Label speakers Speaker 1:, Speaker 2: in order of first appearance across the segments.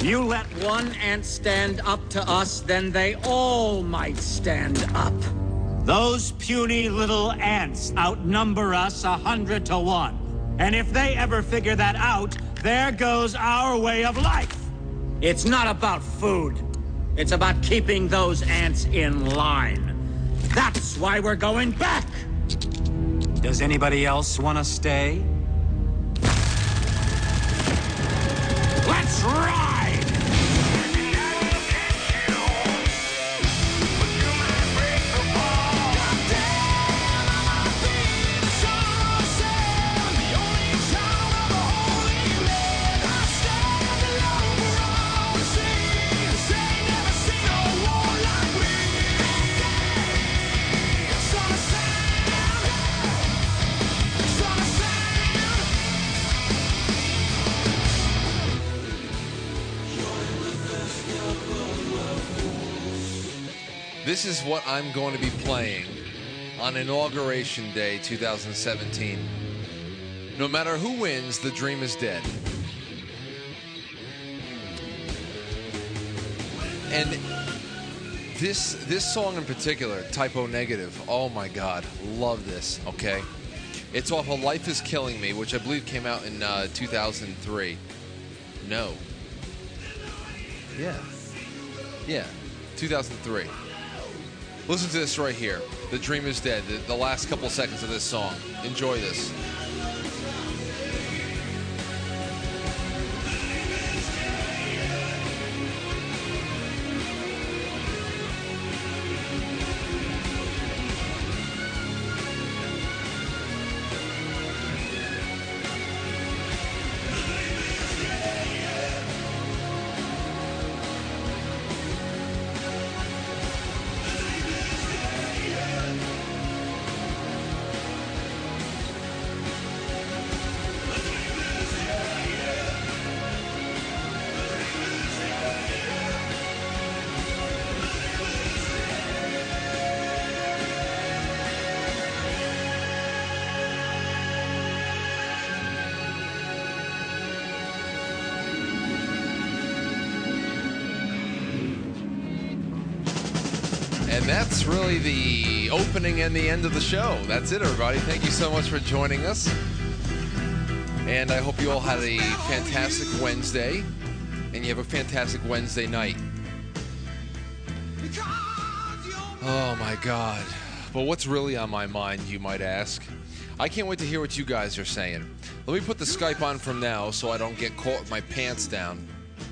Speaker 1: You let one ant stand up to us, then they all might stand up. Those puny little ants outnumber us 100 to 1. And if they ever figure that out, there goes our way of life. It's not about food. It's about keeping those ants in line. That's why we're going back. Does anybody else want to stay? Let's ride!
Speaker 2: This is what I'm going to be playing on Inauguration Day 2017. No matter who wins, the dream is dead. And this song in particular, Typo Negative, oh my God, love this, okay? It's off of Life is Killing Me, which I believe came out in 2003. No. Yeah, 2003. Listen to this right here. The Dream is Dead. The last couple seconds of this song. Enjoy this. And that's really the opening and the end of the show. That's it, everybody. Thank you so much for joining us. And I hope you all had a fantastic Wednesday. And you have a fantastic Wednesday night. Oh, my God. But what's really on my mind, you might ask? I can't wait to hear what you guys are saying. Let me put the Skype on from now so I don't get caught with my pants down.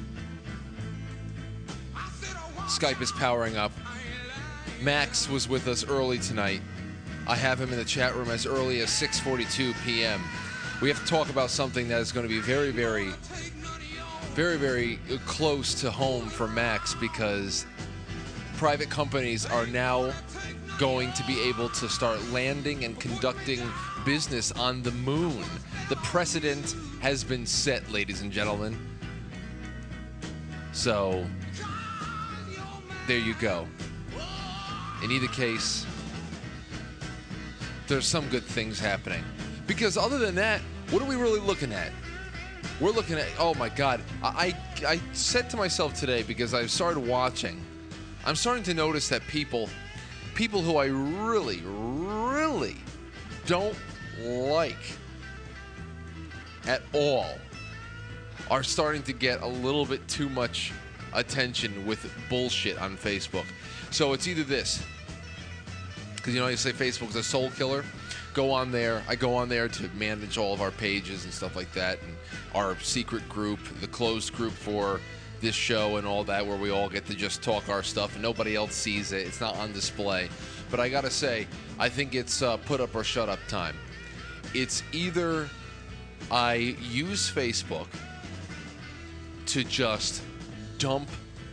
Speaker 2: Skype is powering up. Max was with us early tonight. I have him in the chat room as early as 6:42 p.m. We have to talk about something that is going to be very, very, very, very close to home for Max, because private companies are now going to be able to start landing and conducting business on the moon. The precedent has been set, ladies and gentlemen. So, there you go. In either case, there's some good things happening. Because other than that, what are we really looking at? We're looking at, oh my God, I said to myself today, because I've started watching, I'm starting to notice that people who I really, really don't like at all are starting to get a little bit too much attention with bullshit on Facebook. So it's either this, because you know you say Facebook's a soul killer. Go on there. I go on there to manage all of our pages and stuff like that, and our secret group, the closed group for this show and all that, where we all get to just talk our stuff and nobody else sees it. It's not on display. But I gotta say, I think it's put up or shut up time. It's either I use Facebook to just dump,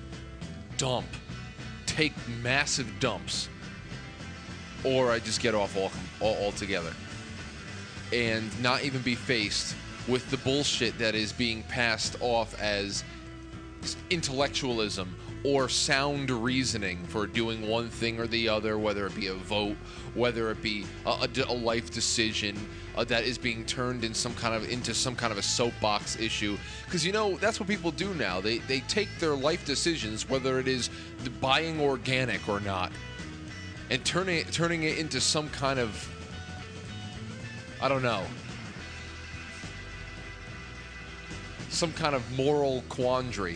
Speaker 2: take massive dumps, or I just get off altogether and not even be faced with the bullshit that is being passed off as intellectualism or sound reasoning for doing one thing or the other, whether it be a vote, whether it be a life decision that is being turned into some kind of a soapbox issue. Because that's what people do now. They take their life decisions, whether it is buying organic or not, and turning it into some kind of, I don't know, some kind of moral quandary.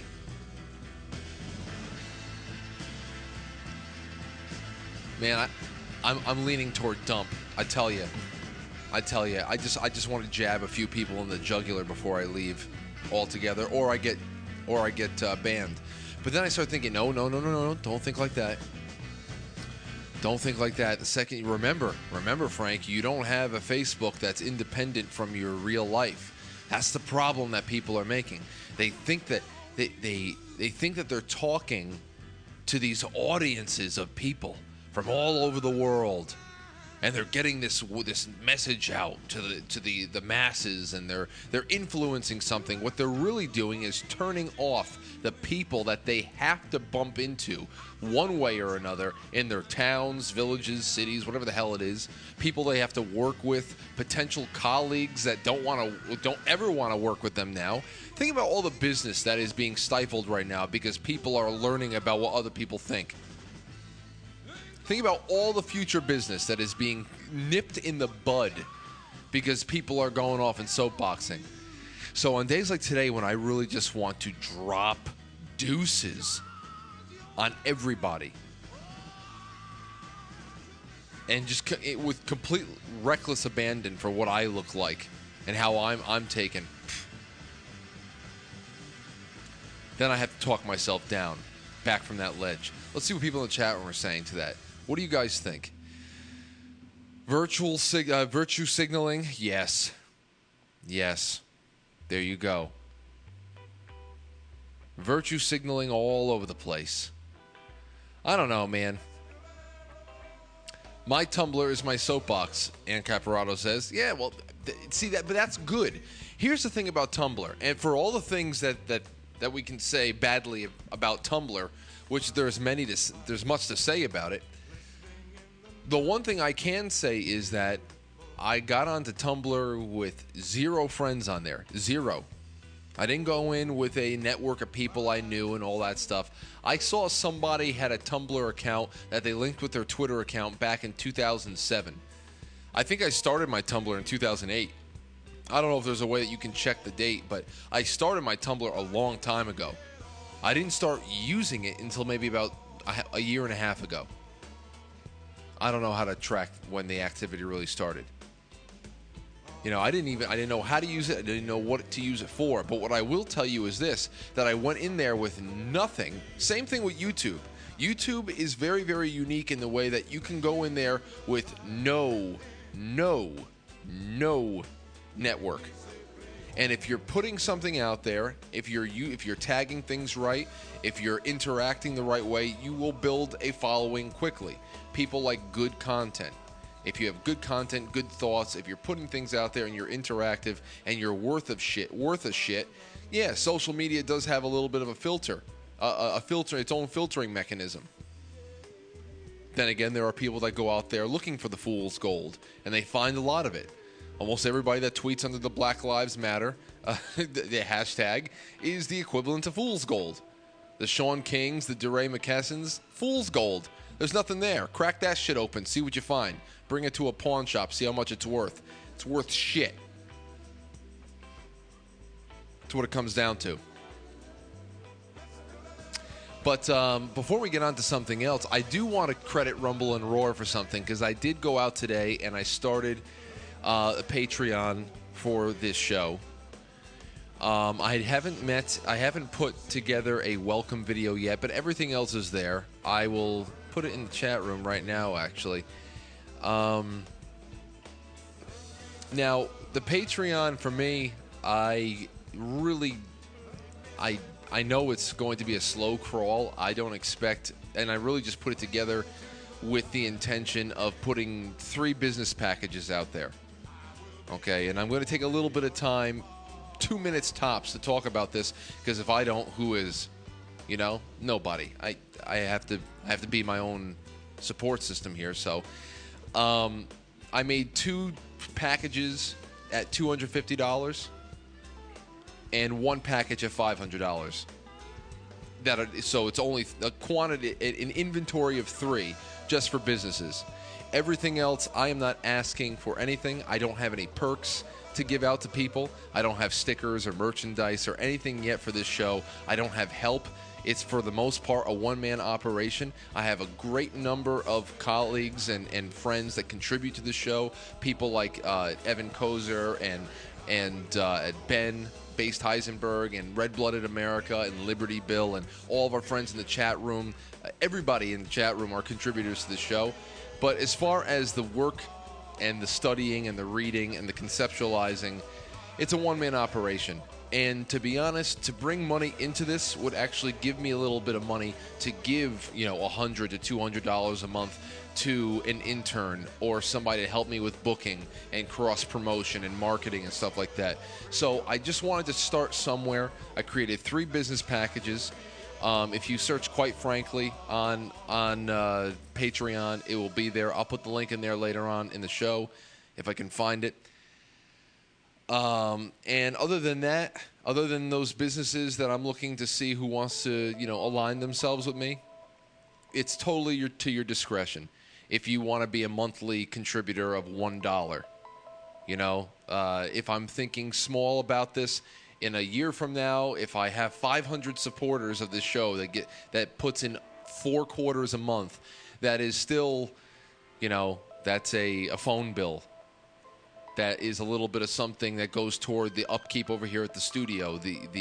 Speaker 2: Man, I'm leaning toward dump. I tell you, I just want to jab a few people in the jugular before I leave altogether, or I get banned. But then I start thinking, no, don't think like that. Don't think like that. The second you remember, Frank, you don't have a Facebook that's independent from your real life. That's the problem that people are making. They think that they think that they're talking to these audiences of people from all over the world, and they're getting this message out to the masses, and they're influencing something. What they're really doing is turning off the people that they have to bump into one way or another in their towns, villages, cities, whatever the hell it is. People they have to work with, potential colleagues that don't ever want to work with them now. Think about all the business that is being stifled right now because people are learning about what other people think. Think about all the future business that is being nipped in the bud because people are going off and soapboxing. So on days like today, when I really just want to drop deuces on everybody and just with complete reckless abandon for what I look like and how I'm taken, then I have to talk myself down back from that ledge. Let's see what people in the chat room are saying to that. What do you guys think? Virtue signaling? Yes. There you go. Virtue signaling all over the place. I don't know, man. My Tumblr is my soapbox, Ann Caparato says. Yeah, well, see that, but that's good. Here's the thing about Tumblr, and for all the things that we can say badly about Tumblr, which there's much to say about it. The one thing I can say is that I got onto Tumblr with 0 friends on there. 0. I didn't go in with a network of people I knew and all that stuff. I saw somebody had a Tumblr account that they linked with their Twitter account back in 2007. I think I started my Tumblr in 2008. I don't know if there's a way that you can check the date, but I started my Tumblr a long time ago. I didn't start using it until maybe about a year and a half ago. I don't know how to track when the activity really started. I didn't know how to use it. I didn't know what to use it for. But what I will tell you is this, that I went in there with nothing. Same thing with YouTube. YouTube is very, very unique in the way that you can go in there with no network. And if you're putting something out there, if you're tagging things right, if you're interacting the right way, you will build a following quickly. People like good content. If you have good content, good thoughts, if you're putting things out there and you're interactive and you're worth a shit, yeah, social media does have a little bit of a filter, its own filtering mechanism. Then again, there are people that go out there looking for the fool's gold, and they find a lot of it. Almost everybody that tweets under the Black Lives Matter, the hashtag, is the equivalent to fool's gold. The Sean Kings, the DeRay McKessons, fool's gold. There's nothing there. Crack that shit open. See what you find. Bring it to a pawn shop. See how much it's worth. It's worth shit. That's what it comes down to. But before we get on to something else, I do want to credit Rumble and Roar for something, because I did go out today and I started a Patreon for this show. I haven't put together a welcome video yet, but everything else is there. I will put it in the chat room right now, actually. Now, the Patreon for me, I know it's going to be a slow crawl. I don't expect, and I really just put it together with the intention of putting 3 business packages out there. Okay, and I'm going to take a little bit of time, 2 minutes tops, to talk about this, because if I don't, who is? You know, nobody. I have to be my own support system here. So, I made 2 packages at $250 and 1 package at $500. So it's only a quantity, an inventory of 3 just for businesses. Everything else, I am not asking for anything. I don't have any perks to give out to people. I don't have stickers or merchandise or anything yet for this show. I don't have help. It's for the most part a one-man operation. I have a great number of colleagues and friends that contribute to the show. People like Evan Kozer and Ben Based Heisenberg and Red Blooded America and Liberty Bill and all of our friends in the chat room. Everybody in the chat room are contributors to the show. But as far as the work and the studying and the reading and the conceptualizing, it's a one-man operation. And to be honest, to bring money into this would actually give me a little bit of money to give, $100 to $200 a month to an intern or somebody to help me with booking and cross-promotion and marketing and stuff like that. So I just wanted to start somewhere. I created 3 business packages. If you search Quite Frankly on Patreon, it will be there. I'll put the link in there later on in the show if I can find it. And other than that, other than those businesses that I'm looking to see who wants to, align themselves with me, it's totally to your discretion. If you want to be a monthly contributor of $1, if I'm thinking small about this, in a year from now, if I have 500 supporters of this show that puts in 4 quarters a month, that is still, that's a phone bill. That is a little bit of something that goes toward the upkeep over here at the studio,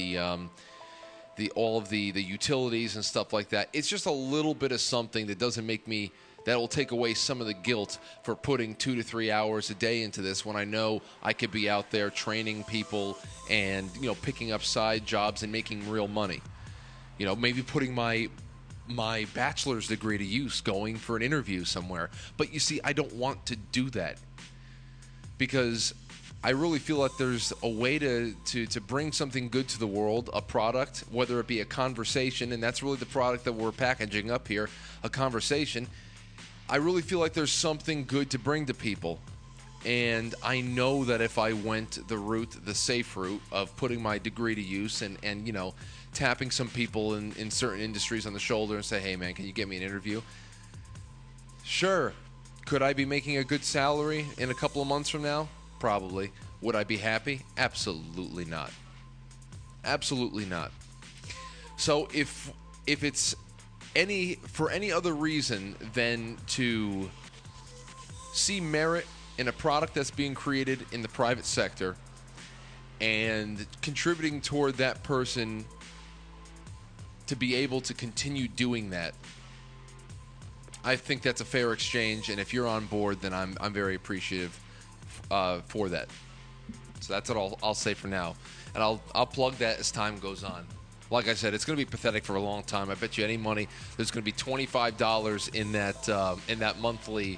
Speaker 2: all of the utilities and stuff like that. It's just a little bit of something that will take away some of the guilt for putting 2 to 3 hours a day into this when I know I could be out there training people and, picking up side jobs and making real money. Maybe putting my bachelor's degree to use, going for an interview somewhere. But you see, I don't want to do that because I really feel like there's a way to bring something good to the world, a product, whether it be a conversation, and that's really the product that we're packaging up here, a conversation. I really feel like there's something good to bring to people. And I know that if I went the safe route of putting my degree to use and tapping some people in certain industries on the shoulder and say, hey, man, can you get me an interview? Sure. Could I be making a good salary in a couple of months from now? Probably. Would I be happy? Absolutely not. Absolutely not. So if it's for any other reason than to see merit in a product that's being created in the private sector and contributing toward that person to be able to continue doing that, I think that's a fair exchange, and if you're on board, then I'm very appreciative for that. So that's what I'll say for now, and I'll plug that as time goes on. Like I said, it's going to be pathetic for a long time. I bet you any money there's going to be $25 in that monthly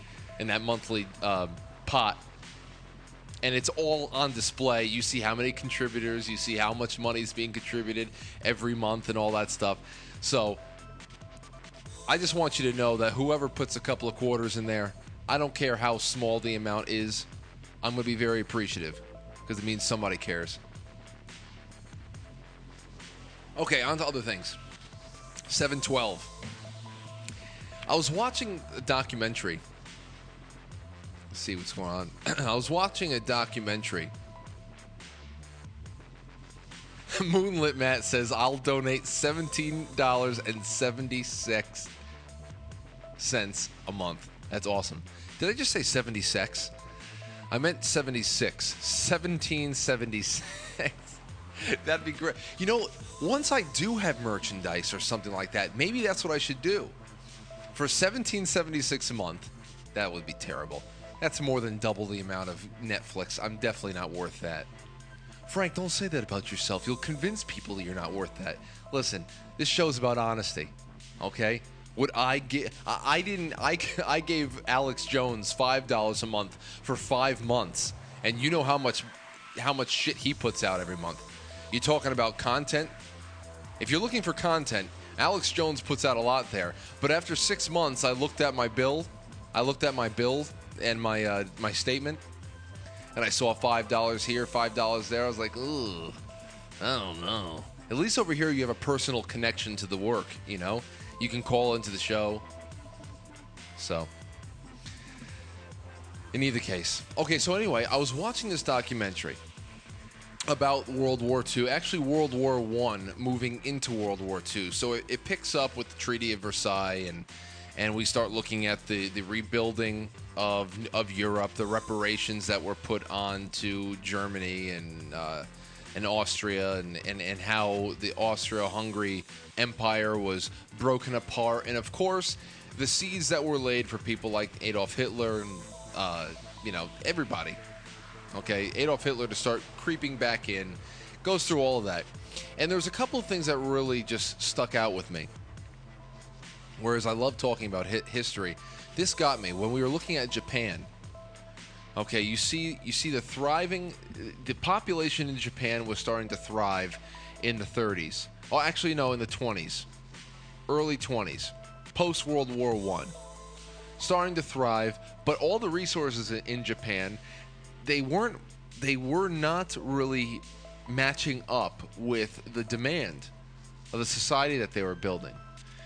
Speaker 2: pot, and it's all on display. You see how many contributors, you see how much money is being contributed every month, and all that stuff. So I just want you to know that whoever puts a couple of quarters in there, I don't care how small the amount is, I'm going to be very appreciative because it means somebody cares. Okay, on to other things. 712. I was watching a documentary. Let's see what's going on. I was watching a documentary. Moonlit Matt says, I'll donate $17.76 a month. That's awesome. Did I just say 76? I meant 76. 1776. That'd be great. Once I do have merchandise or something like that, maybe that's what I should do. For $17.76 a month, that would be terrible. That's more than double the amount of Netflix. I'm definitely not worth that. Frank, don't say that about yourself. You'll convince people that you're not worth that. Listen, this show's about honesty, okay? Would I get? I gave Alex Jones $5 a month for 5 months, and you know how much shit he puts out every month. You talking about content? If you're looking for content, Alex Jones puts out a lot there. But after 6 months, I looked at my bill. And my statement, and I saw $5 here, $5 there. I was like, ooh, I don't know. At least over here you have a personal connection to the work, you know? You can call into the show. So, in either case. Okay, so anyway, I was watching this documentary about World War II, actually World War I moving into World War II. So it picks up with the Treaty of Versailles, and we start looking at the rebuilding of Europe, the reparations that were put on to Germany and Austria, and how the Austro-Hungary Empire was broken apart, and of course the seeds that were laid for people like Adolf Hitler and everybody. Okay, Adolf Hitler to start creeping back in, goes through all of that, and there's a couple of things that really just stuck out with me. Whereas I love talking about history, this got me when we were looking at Japan. Okay, you see the population in Japan was starting to thrive in the 30s. Oh, actually, no, in the 20s, early 20s, post World War I, starting to thrive. But all the resources in Japan, they were not really matching up with the demand of the society that they were building.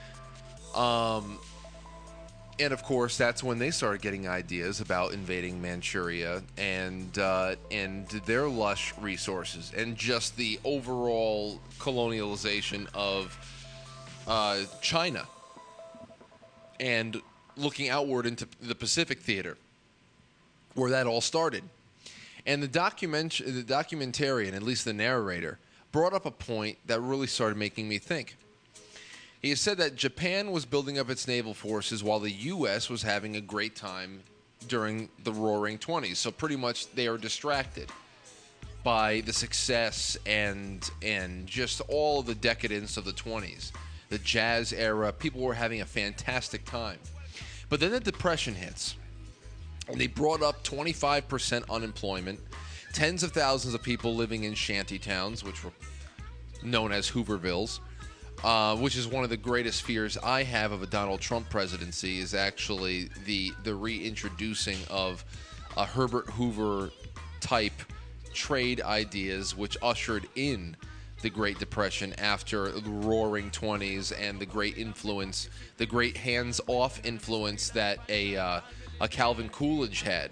Speaker 2: And of course, that's when they started getting ideas about invading Manchuria and their lush resources and just the overall colonialization of China and looking outward into the Pacific Theater, where that all started. And the documentarian, at least the narrator, brought up a point that really started making me think. He said that Japan was building up its naval forces while the U.S. was having a great time during the Roaring '20s. So pretty much they are distracted by the success and just all the decadence of the '20s. The jazz era, people were having a fantastic time. But then the Depression hits, and they brought up 25% unemployment, tens of thousands of people living in shanty towns, which were known as Hoovervilles. Which is one of the greatest fears I have of a Donald Trump presidency, is actually the reintroducing of a Herbert Hoover type trade ideas, which ushered in the Great Depression after the Roaring '20s and the great influence, the great hands-off influence that a Calvin Coolidge had.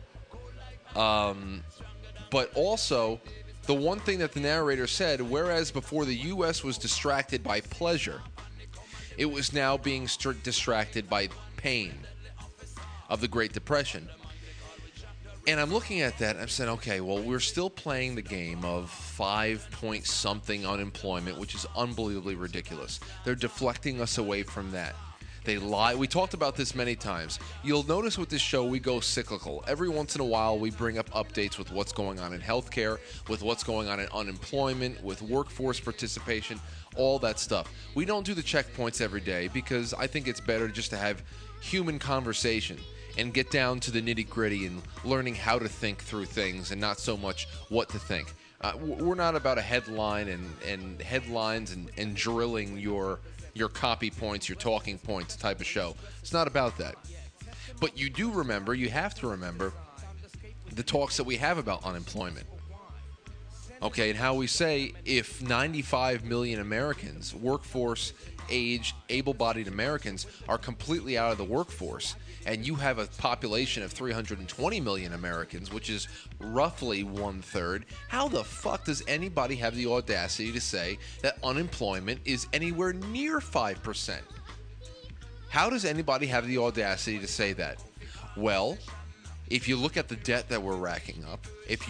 Speaker 2: But also, the one thing that the narrator said, whereas before the U.S. was distracted by pleasure, it was now being distracted by pain of the Great Depression. And I'm looking at that and I'm saying, okay, well, we're still playing the game of 5-point-something unemployment, which is unbelievably ridiculous. They're deflecting us away from that. They lie. We talked about this many times. You'll notice with this show, we go cyclical. Every once in a while, we bring up updates with what's going on in healthcare, with what's going on in unemployment, with workforce participation, all that stuff. We don't do the checkpoints every day because I think it's better just to have human conversation and get down to the nitty-gritty and learning how to think through things and not so much what to think. We're not about a headline and headlines and drilling your copy points, your talking points type of show. It's not about that. But you have to remember the talks that we have about unemployment. Okay, and how we say if 95 million Americans, workforce age, able-bodied Americans, are completely out of the workforce, and you have a population of 320 million Americans, which is roughly 1/3, how the fuck does anybody have the audacity to say that unemployment is anywhere near 5%? How does anybody have the audacity to say that? Well, if you look at the debt that we're racking up,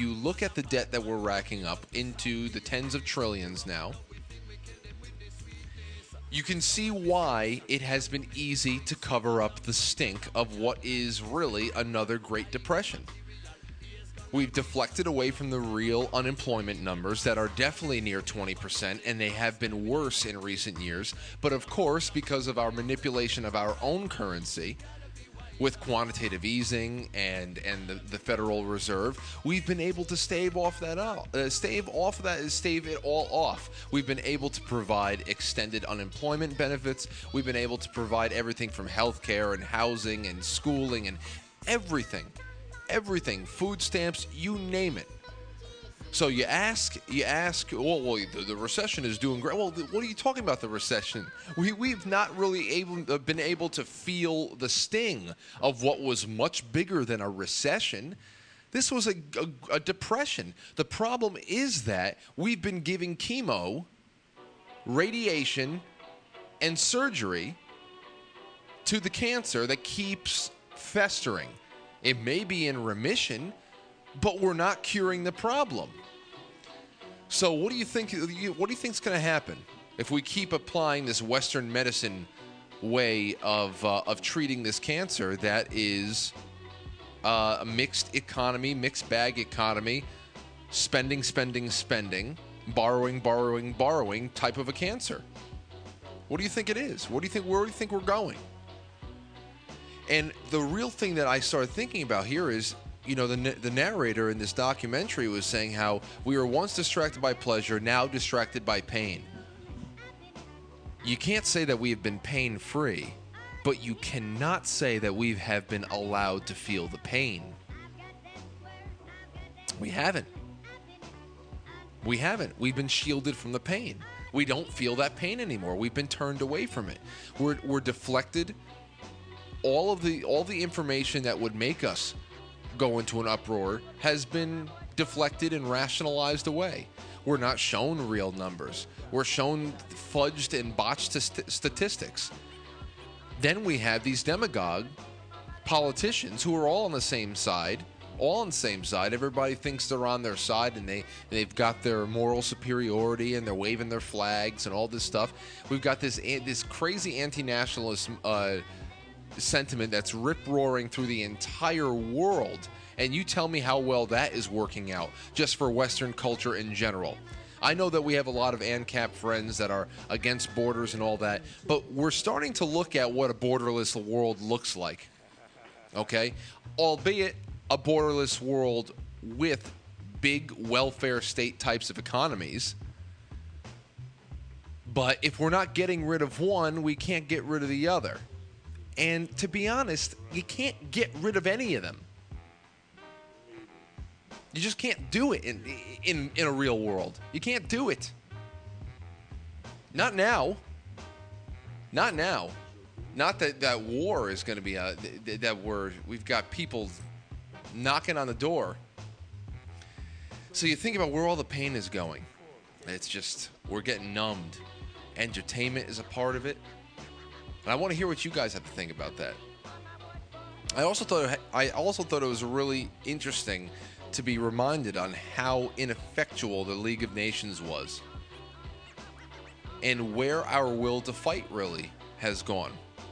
Speaker 2: into the tens of trillions now, you can see why it has been easy to cover up the stink of what is really another Great Depression. We've deflected away from the real unemployment numbers that are definitely near 20%, and they have been worse in recent years. But of course, because of our manipulation of our own currency, with quantitative easing and the Federal Reserve, we've been able to stave it all off. We've been able to provide extended unemployment benefits. We've been able to provide everything from health care and housing and schooling and everything, food stamps, you name it. So you ask, well, the recession is doing great. Well, what are you talking about, the recession? We've not really been able to feel the sting of what was much bigger than a recession. This was a depression. The problem is that we've been giving chemo, radiation, and surgery to the cancer that keeps festering. It may be in remission, but we're not curing the problem. So what do you think? What do you think is going to happen if we keep applying this Western medicine way of treating this cancer that is a mixed economy, mixed bag economy, spending, borrowing type of a cancer? What do you think it is? Where do you think we're going? And the real thing that I started thinking about here is, the narrator in this documentary was saying how we were once distracted by pleasure, now distracted by pain. You can't say that we have been pain-free, but you cannot say that we have been allowed to feel the pain. We haven't. We've been shielded from the pain. We don't feel that pain anymore. We've been turned away from it. We're deflected. All the information that would make us go into an uproar has been deflected and rationalized away. We're not shown real numbers. We're shown fudged and botched statistics. Then we have these demagogue politicians who are all on the same side. Everybody thinks they're on their side, and they've got their moral superiority, and they're waving their flags and all this stuff. We've got this crazy anti-nationalist sentiment that's rip-roaring through the entire world, and you tell me how well that is working out just for Western culture in general. I know that we have a lot of ANCAP friends that are against borders and all that, but we're starting to look at what a borderless world looks like, okay? Albeit a borderless world with big welfare state types of economies. But if we're not getting rid of one, we can't get rid of the other. And to be honest, you can't get rid of any of them. You just can't do it in a real world. You can't do it. Not now. Not now. Not that war is going to be we've got people knocking on the door. So you think about where all the pain is going. It's just, we're getting numbed. Entertainment is a part of it. And I want to hear what you guys have to think about that. I also thought it was really interesting to be reminded on how ineffectual the League of Nations was and where our will to fight really has gone.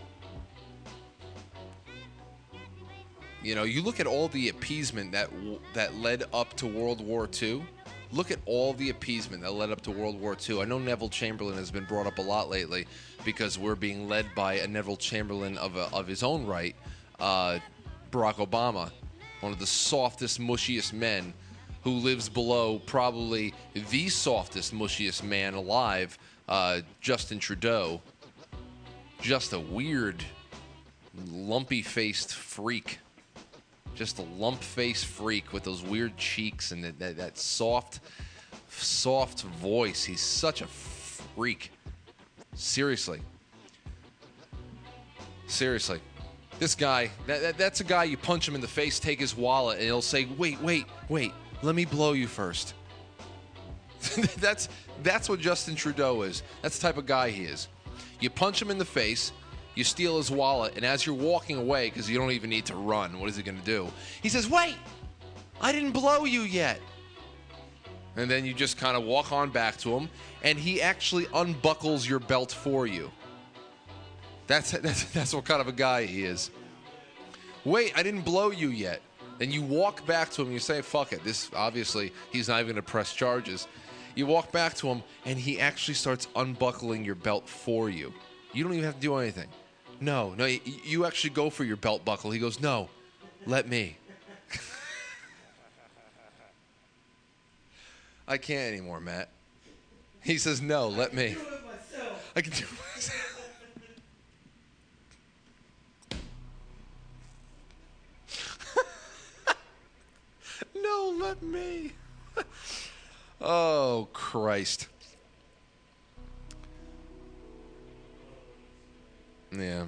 Speaker 2: You look at all the appeasement that led up to World War II. Look at all the appeasement that led up to World War II. I know Neville Chamberlain has been brought up a lot lately because we're being led by a Neville Chamberlain of his own right, Barack Obama, one of the softest, mushiest men who lives below probably the softest, mushiest man alive, Justin Trudeau. Just a weird, lumpy-faced freak. Just a lump-faced freak with those weird cheeks and that soft voice. He's such a freak. Seriously. This guy, that's a guy you punch him in the face, take his wallet, and he'll say, wait, let me blow you first. That's what Justin Trudeau is. That's the type of guy he is. You punch him in the face, you steal his wallet, and as you're walking away, because you don't even need to run, what is he going to do? He says, wait, I didn't blow you yet. And then you just kind of walk on back to him, and he actually unbuckles your belt for you. That's what kind of a guy he is. Wait, I didn't blow you yet. Then you walk back to him and you say, fuck it. This, obviously, he's not even going to press charges. You walk back to him and he actually starts unbuckling your belt for you. You don't even have to do anything. No, you actually go for your belt buckle. He goes, no, let me. I can't anymore, Matt. He says, no, let me. I can do it myself. No, let me. Oh, Christ. Yeah.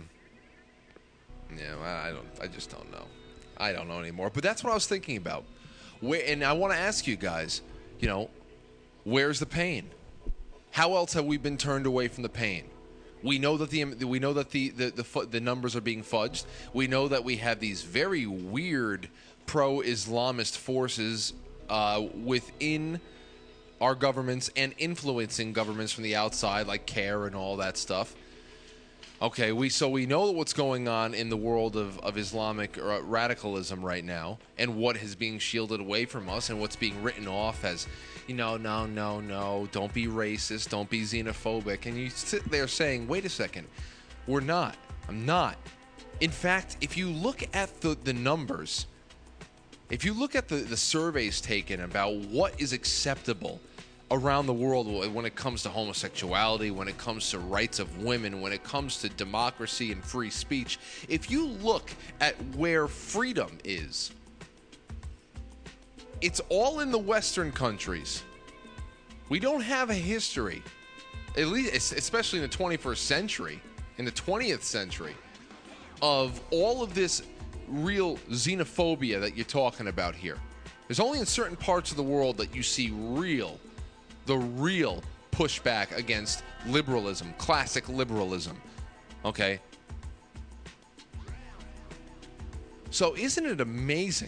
Speaker 2: Yeah, I just don't know. I don't know anymore. But that's what I was thinking about. And I want to ask you guys, where's the pain? How else have we been turned away from the pain? We know that the numbers are being fudged. We know that we have these very weird pro-Islamist forces within our governments and influencing governments from the outside, like CARE and all that stuff. Okay, we know what's going on in the world of Islamic radicalism right now, and what is being shielded away from us, and what's being written off as, no, don't be racist, don't be xenophobic, and you sit there saying, wait a second, we're not. I'm not. In fact, if you look at the numbers, if you look at the surveys taken about what is acceptable around the world when it comes to homosexuality, when it comes to rights of women, when it comes to democracy and free speech, if you look at where freedom is, it's all in the Western countries. We don't have a history, at least especially in the 21st century, in the 20th century, of all of this real xenophobia that you're talking about here. There's only in certain parts of the world that you see the real pushback against liberalism, classic liberalism. Okay? So isn't it amazing?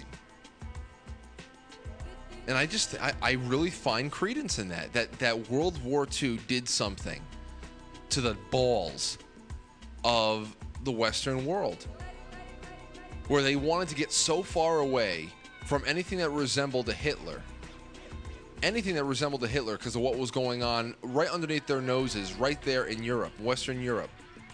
Speaker 2: And I really find credence in that World War II did something to the balls of the Western world, where they wanted to get so far away from anything that resembled a Hitler. Anything that resembled a Hitler because of what was going on right underneath their noses, right there in Europe, Western Europe.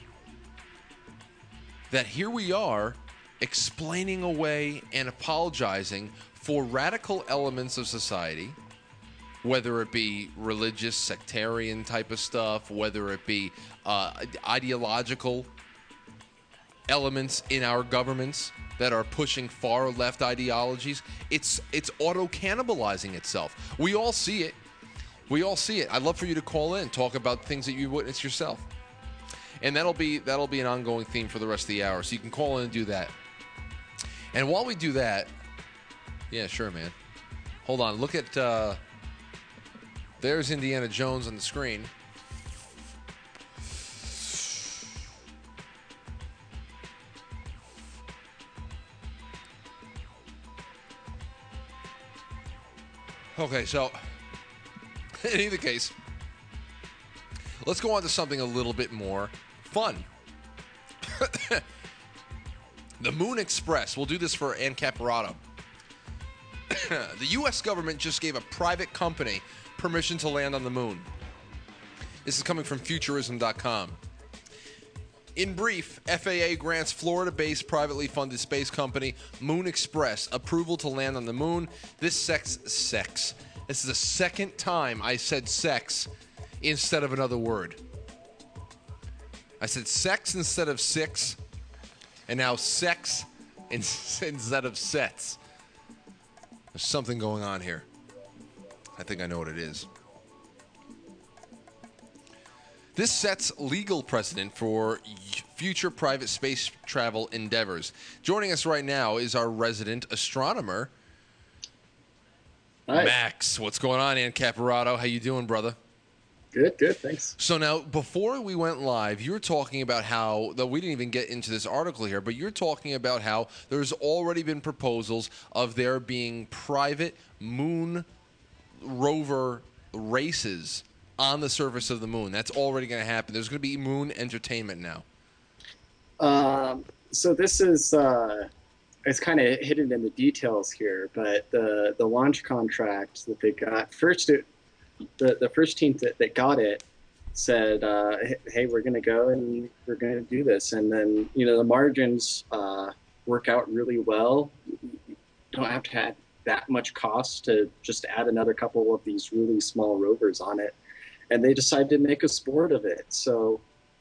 Speaker 2: That here we are explaining away and apologizing for radical elements of society, whether it be religious, sectarian type of stuff, whether it be ideological elements in our governments that are pushing far left ideologies. It's auto-cannibalizing itself. We all see it. I'd love for you to call in, talk about things that you witnessed yourself. And that'll be an ongoing theme for the rest of the hour. So you can call in and do that. And while we do that, yeah, sure, man. Hold on. Look at there's Indiana Jones on the screen. Okay, so in either case, let's go on to something a little bit more fun. The Moon Express. We'll do this for Ann Caparato. The U.S. government just gave a private company permission to land on the moon. This is coming from Futurism.com. In brief, FAA grants Florida-based privately funded space company Moon Express approval to land on the moon. This This is the second time I said sex instead of another word. I said sex instead of six, and now sex instead of sets. There's something going on here. I think I know what it is. This sets legal precedent for future private space travel endeavors. Joining us right now is our resident astronomer,
Speaker 3: Hi.
Speaker 2: Max. What's going on, Ann Caparato? How you doing, brother?
Speaker 3: Good, thanks.
Speaker 2: So now, before we went live, you were talking about how, though we didn't even get into this article here, but you're talking about how there's already been proposals of there being private moon rover races on the surface of the moon. That's already going to happen. There's going to be moon entertainment now.
Speaker 3: So this is it's kind of hidden in the details here, but the launch contract that they got first, the first team that got it said, "Hey, we're going to go and we're going to do this." And then the margins work out really well. You don't have to add that much cost to just add another couple of these really small rovers on it, and they decided to make a sport of it. So.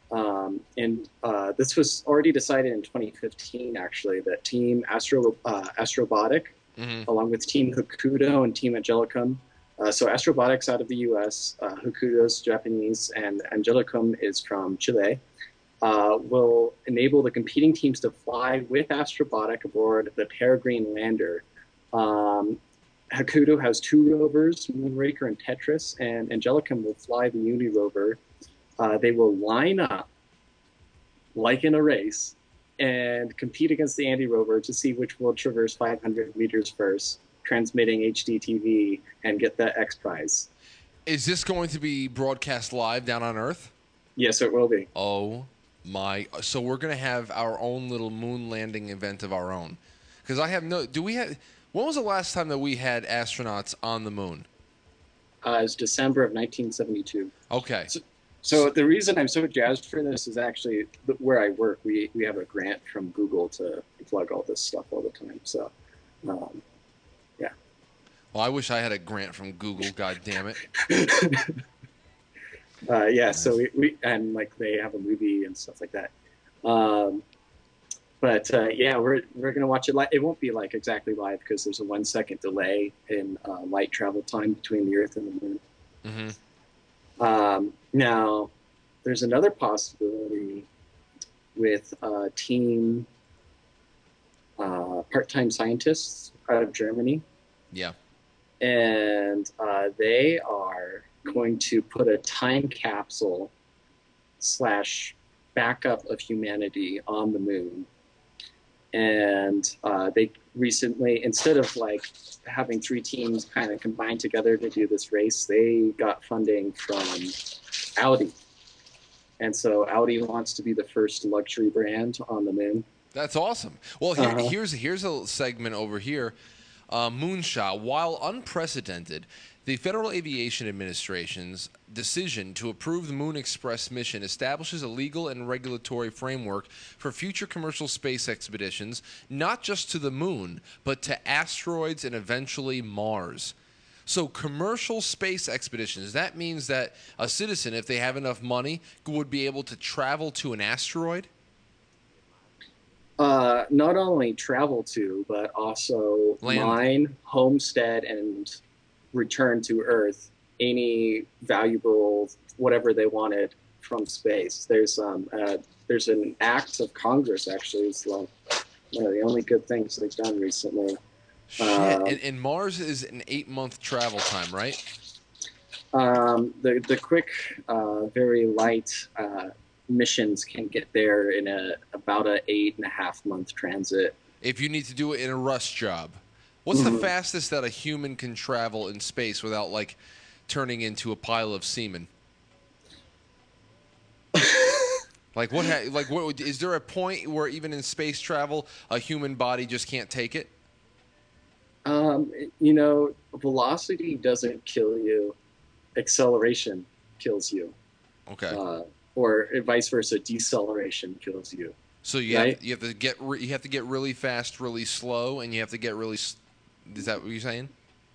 Speaker 3: This was already decided in 2015, actually, that Team Astrobotic, along with Team Hokuto and Team Angelicum. So Astrobotic's out of the US, Hokuto's Japanese, and Angelicum is from Chile, will enable the competing teams to fly with Astrobotic aboard the Peregrine lander. Hokuto has 2 rovers, Moonraker and Tetris, and Angelicum will fly the Uni rover. They will line up like in a race and compete against the Andy rover to see which will traverse 500 meters first, transmitting HDTV and get the X prize.
Speaker 2: Is this going to be broadcast live down on Earth?
Speaker 3: Yes, it will be.
Speaker 2: Oh my! So we're going to have our own little moon landing event of our own. Because I have no. Do we have? When was the last time that we had astronauts on the moon?
Speaker 3: It was December of 1972.
Speaker 2: Okay.
Speaker 3: So the reason I'm so jazzed for this is actually where I work. We have a grant from Google to plug all this stuff all the time. So, yeah.
Speaker 2: Well, I wish I had a grant from Google. God damn it.
Speaker 3: Yeah. So we and like they have a movie and stuff like that. Yeah, we're gonna watch it live. It won't be like exactly live because there's a 1 second delay in light travel time between the Earth and the Moon.
Speaker 2: Mm-hmm.
Speaker 3: Now, there's another possibility with team part-time scientists out of Germany.
Speaker 2: Yeah.
Speaker 3: And they are going to put a time capsule / backup of humanity on the moon. And they recently, instead of like having 3 teams kind of combined together to do this race, they got funding from Audi. And so Audi wants to be the first luxury brand on the moon.
Speaker 2: That's awesome. Well, here's a segment over here. Moonshot. While unprecedented, the Federal Aviation Administration's decision to approve the Moon Express mission establishes a legal and regulatory framework for future commercial space expeditions, not just to the moon, but to asteroids and eventually Mars. So commercial space expeditions, that means that a citizen, if they have enough money, would be able to travel to an asteroid?
Speaker 3: Not only travel to, but also mine, homestead, and return to Earth any valuable whatever they wanted from space. There's an act of Congress, actually. It's like one of the only good things they've done recently.
Speaker 2: Shit. And Mars is an 8-month travel time, right?
Speaker 3: The quick, very light missions can get there in about a 8.5-month transit.
Speaker 2: If you need to do it in a rush job. What's the fastest that a human can travel in space without, like, turning into a pile of semen? Like, what is there a point where even in space travel, a human body just can't take it?
Speaker 3: Velocity doesn't kill you. Acceleration kills you.
Speaker 2: Okay.
Speaker 3: Or vice versa, deceleration kills you.
Speaker 2: So you have to get really fast, really slow, and you have to get really. Is that what you're saying?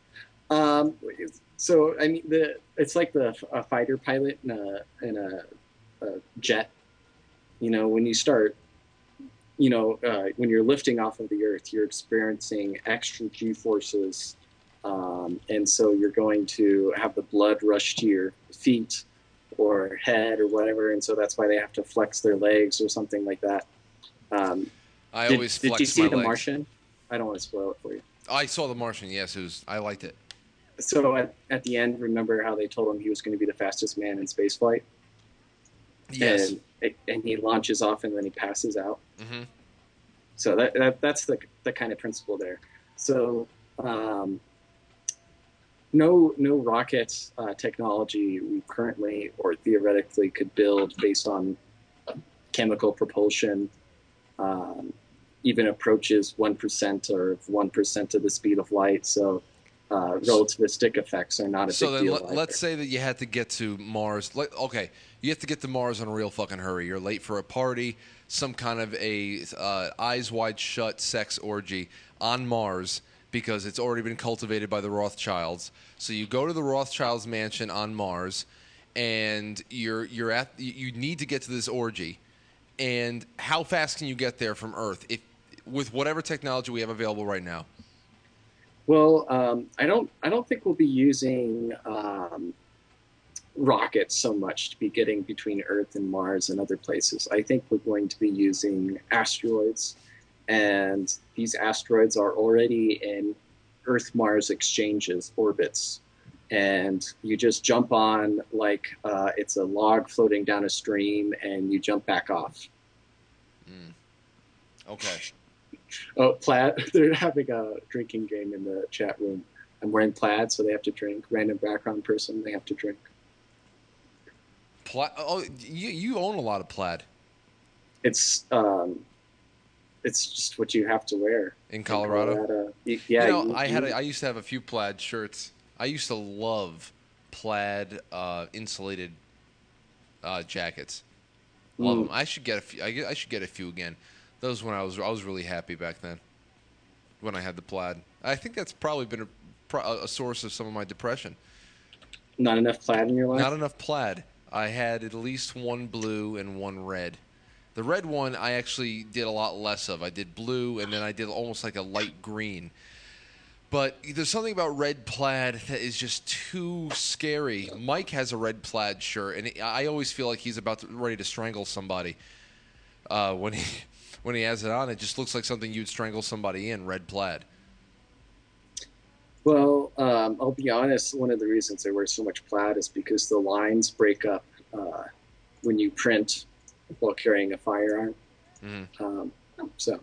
Speaker 3: So I mean, it's like a fighter pilot in a jet. When you start, when you're lifting off of the Earth, you're experiencing extra G forces, and so you're going to have the blood rush to your feet or head or whatever, and so that's why they have to flex their legs or something like that.
Speaker 2: I always flex my legs.
Speaker 3: Did you see The Martian? I don't want to spoil it for you.
Speaker 2: I saw The Martian. Yes, I liked it.
Speaker 3: So at the end, remember how they told him he was going to be the fastest man in spaceflight?
Speaker 2: Yes.
Speaker 3: And he launches off and then he passes out.
Speaker 2: Mm-hmm.
Speaker 3: So that's the kind of principle there. So no rocket technology we currently or theoretically could build based on chemical propulsion even approaches 1% or 1% of the speed of light. So relativistic effects are not a
Speaker 2: So
Speaker 3: big
Speaker 2: then
Speaker 3: deal.
Speaker 2: let's say that you had to get to Mars. Okay, you have to get to Mars in a real fucking hurry. You're late for a party, some kind of a eyes wide shut sex orgy on Mars because it's already been cultivated by the Rothschilds. So you go to the Rothschilds' mansion on Mars, and you need to get to this orgy. And how fast can you get there from Earth if with whatever technology we have available right now?
Speaker 3: Well, I don't think we'll be using rockets so much to be getting between Earth and Mars and other places. I think we're going to be using asteroids, and these asteroids are already in Earth-Mars exchanges orbits, and you just jump on like it's a log floating down a stream, and you jump back off.
Speaker 2: Okay.
Speaker 3: Oh, plaid! They're having a drinking game in the chat room. I'm wearing plaid, so they have to drink. Random background person, they have to drink.
Speaker 2: Oh, you own a lot of plaid
Speaker 3: It's just what you have to wear
Speaker 2: in Colorado.
Speaker 3: Yeah,
Speaker 2: I used to have a few plaid shirts. I used to love plaid insulated jackets. Love them. I should get a few. I should get a few again. Those when I was really happy back then when I had the plaid. I think that's probably been a source of some of my depression.
Speaker 3: Not enough plaid in your life?
Speaker 2: Not enough plaid. I had at least one blue and one red. The red one I actually did a lot less of. I did blue, and then I did almost like a light green. But there's something about red plaid that is just too scary. Mike has a red plaid shirt, and I always feel like he's ready to strangle somebody when he has it on. It just looks like something you'd strangle somebody in, red plaid.
Speaker 3: Well, I'll be honest. One of the reasons I wear so much plaid is because the lines break up when you print while carrying a firearm.
Speaker 2: Mm-hmm.
Speaker 3: So,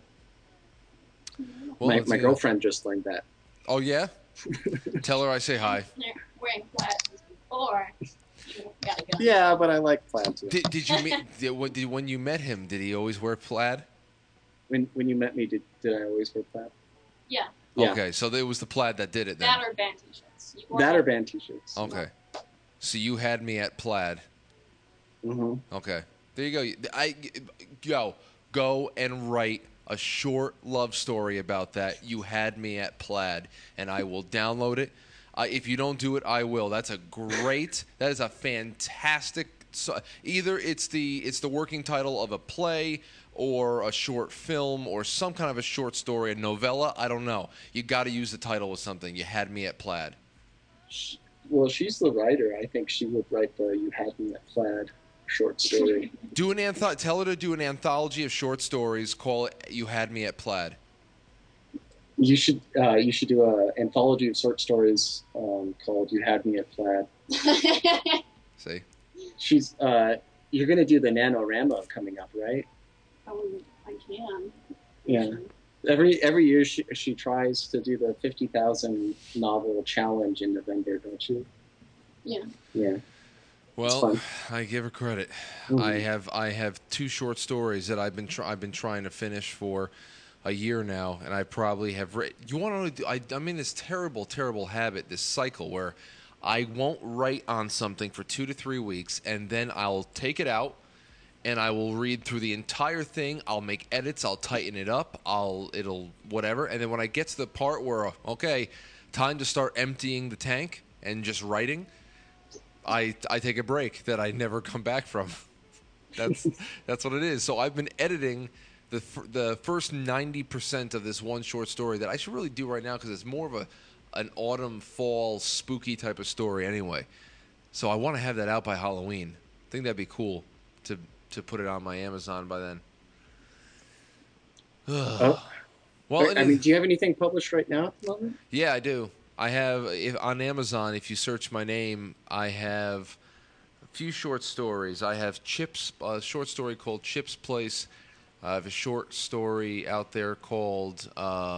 Speaker 2: well,
Speaker 3: my girlfriend just learned that.
Speaker 2: Oh yeah? Tell her I say hi.
Speaker 4: You're wearing plaid before. You gotta go.
Speaker 3: Yeah, but I like plaid too.
Speaker 2: Did you meet? When you met him, did he always wear plaid?
Speaker 3: When you met me, did I always wear plaid?
Speaker 4: Yeah.
Speaker 3: Yeah.
Speaker 2: Okay, so it was the plaid that did it then.
Speaker 4: That or band t-shirts.
Speaker 3: That or band t-shirts.
Speaker 2: Okay. So you had me at plaid.
Speaker 3: Mm-hmm.
Speaker 2: Okay. There you go. Go and write a short love story about that. You had me at plaid, and I will download it. If you don't do it, I will. That is a fantastic. Either it's the working title of a play or a short film or some kind of a short story, a novella. I don't know. You got to use the title of something. You had me at plaid.
Speaker 3: Well, she's the writer. I think she would write the "You Had Me at Plaid" short story.
Speaker 2: Tell her to do an anthology of short stories. Call it "You Had Me at Plaid."
Speaker 3: You should do an anthology of short stories called "You Had Me at Plaid."
Speaker 2: See,
Speaker 3: she's you're gonna do the NaNoWriMo coming up, right?
Speaker 4: I can.
Speaker 3: Yeah. Every year she tries to do the 50,000 novel challenge in November, don't you?
Speaker 4: Yeah.
Speaker 3: Yeah.
Speaker 2: Well, I give her credit.
Speaker 3: Mm-hmm.
Speaker 2: I have two short stories that I've been trying to finish for a year now, and I probably have written. You want to know? I'm in this terrible habit, this cycle where I won't write on something for 2 to 3 weeks, and then I'll take it out, and I will read through the entire thing. I'll make edits. I'll tighten it up. It'll whatever, and then when I get to the part where okay, time to start emptying the tank and just writing, I take a break that I never come back from. That's what it is. So I've been editing the first 90% of this one short story that I should really do right now because it's more of an autumn, fall, spooky type of story anyway. So I want to have that out by Halloween. I think that'd be cool to put it on my Amazon by then.
Speaker 3: Well, do you have anything published right now at the moment?
Speaker 2: Yeah, I do. I have on Amazon. If you search my name, I have a few short stories. I have a short story called Chip's Place. I have a short story out there called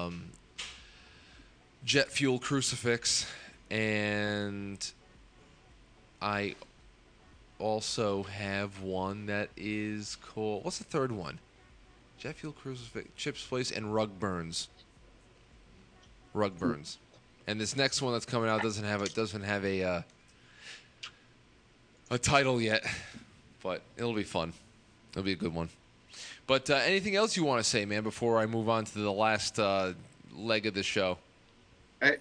Speaker 2: Jet Fuel Crucifix, and I also have one that is called, what's the third one? Jet Fuel Crucifix, Chip's Place, and Rug Burns. And this next one that's coming out doesn't have a title yet, but it'll be fun. It'll be a good one. But anything else you want to say, man, before I move on to the last leg of the show?
Speaker 3: I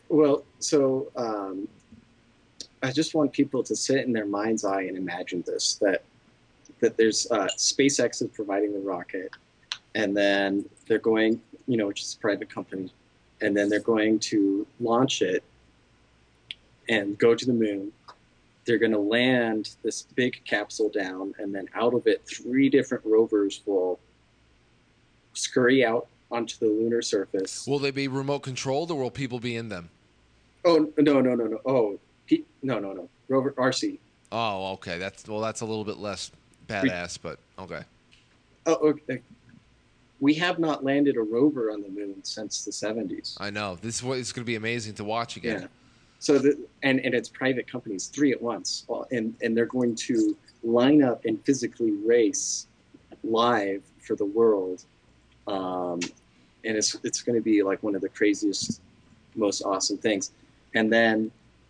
Speaker 3: just want people to sit in their mind's eye and imagine this, that there's SpaceX is providing the rocket, and then they're going, which is a private company, and then they're going to launch it and go to the moon. They're going to land this big capsule down, and then out of it, 3 different rovers will scurry out onto the lunar surface.
Speaker 2: Will they be remote controlled, or will people be in them?
Speaker 3: Oh, no. No. Rover RC.
Speaker 2: Oh, okay. That's a little bit less badass, but okay.
Speaker 3: Oh, okay. We have not landed a rover on the moon since the 70s.
Speaker 2: I know. This is what it's going to be amazing to watch again.
Speaker 3: Yeah. So and it's private companies, 3 at once, and they're going to line up and physically race live for the world, and it's going to be like one of the craziest, most awesome things. And then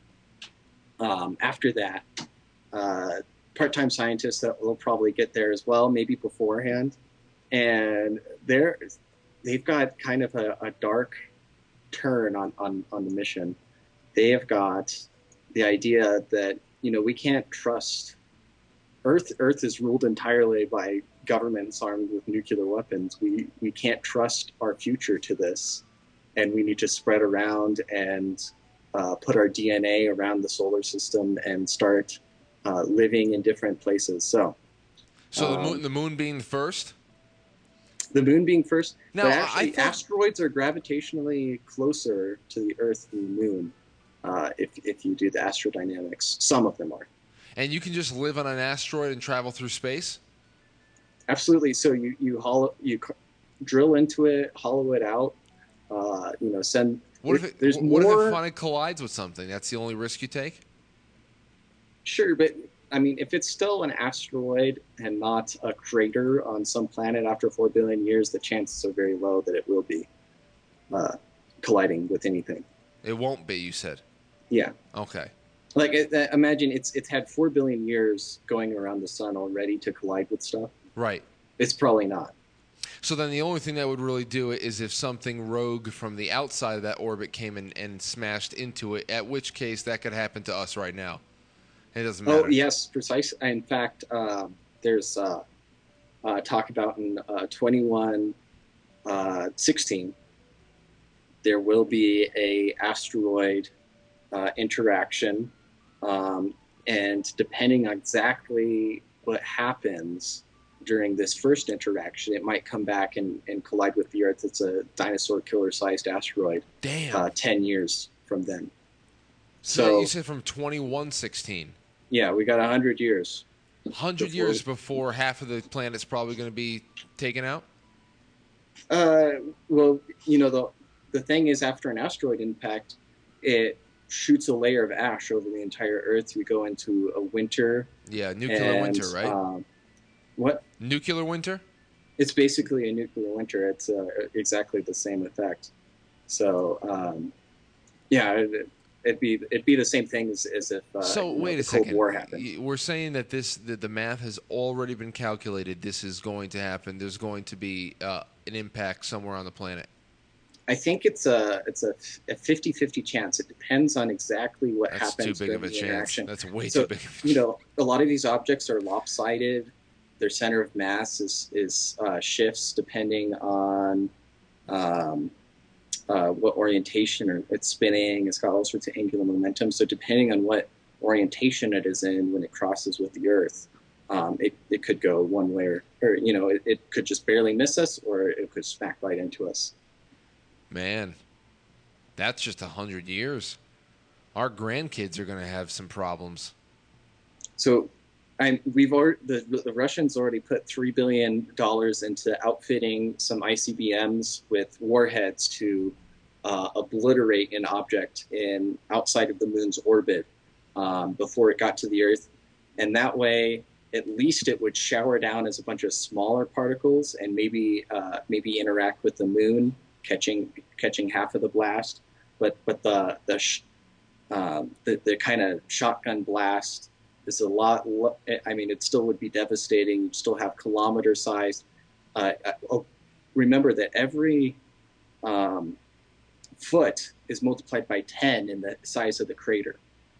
Speaker 3: after that, part-time scientists that will probably get there as well, maybe beforehand, and they've got kind of a dark turn on the mission. They have got the idea that, we can't trust Earth. Earth is ruled entirely by governments armed with nuclear weapons. We can't trust our future to this, and we need to spread around and put our DNA around the solar system and start living in different places. So
Speaker 2: the moon being first?
Speaker 3: The moon being first.
Speaker 2: Now,
Speaker 3: but actually, asteroids are gravitationally closer to the Earth than the moon. If you do the astrodynamics, some of them are.
Speaker 2: And you can just live on an asteroid and travel through space?
Speaker 3: Absolutely. So you drill into it, hollow it out. Send.
Speaker 2: What if it finally collides with something? That's the only risk you take?
Speaker 3: Sure, but I mean, if it's still an asteroid and not a crater on some planet after 4 billion years, the chances are very low that it will be colliding with anything.
Speaker 2: It won't be, you said?
Speaker 3: Yeah.
Speaker 2: Okay.
Speaker 3: Like, imagine it's had 4 billion years going around the sun already to collide with stuff.
Speaker 2: Right.
Speaker 3: It's probably not.
Speaker 2: So then the only thing that would really do it is if something rogue from the outside of that orbit came and smashed into it, at which case that could happen to us right now. It doesn't matter.
Speaker 3: Oh, yes, precisely. In fact, there's talk about in 2116, there will be a asteroid interaction, and depending on exactly what happens during this first interaction, it might come back and collide with the Earth. It's a dinosaur killer-sized asteroid.
Speaker 2: Damn.
Speaker 3: 10 years from then.
Speaker 2: So you said from 2116.
Speaker 3: Yeah, we got 100 years.
Speaker 2: 100 years before half of the planet's probably going to be taken out?
Speaker 3: Well, the thing is, after an asteroid impact, it shoots a layer of ash over the entire Earth. We go into a winter.
Speaker 2: Yeah, nuclear winter, right?
Speaker 3: What?
Speaker 2: Nuclear winter?
Speaker 3: It's basically a nuclear winter. It's exactly the same effect. So, it'd be the same thing as if
Speaker 2: wait a
Speaker 3: the Cold
Speaker 2: second.
Speaker 3: War happened.
Speaker 2: We're saying that the math has already been calculated. This is going to happen. There's going to be an impact somewhere on the planet.
Speaker 3: I think it's a 50-50 chance. It depends on exactly what happens.
Speaker 2: That's too big of a chance.
Speaker 3: Interaction.
Speaker 2: That's way too big of a chance.
Speaker 3: A lot of these objects are lopsided. Their center of mass is shifts depending on what orientation or it's spinning. It's got all sorts of angular momentum. So depending on what orientation it is in when it crosses with the Earth, it could go one way or it could just barely miss us, or it could smack right into us.
Speaker 2: Man, that's just 100 years. Our grandkids are going to have some problems. So,
Speaker 3: the Russians already put $3 billion into outfitting some ICBMs with warheads to obliterate an object outside of the moon's orbit before it got to the Earth, and that way, at least it would shower down as a bunch of smaller particles and maybe interact with the moon, catching half of the blast. but the kind of shotgun blast is a lot. I mean, it still would be devastating. You'd still have kilometer sized. Remember that every foot is multiplied by 10 in the size of the crater.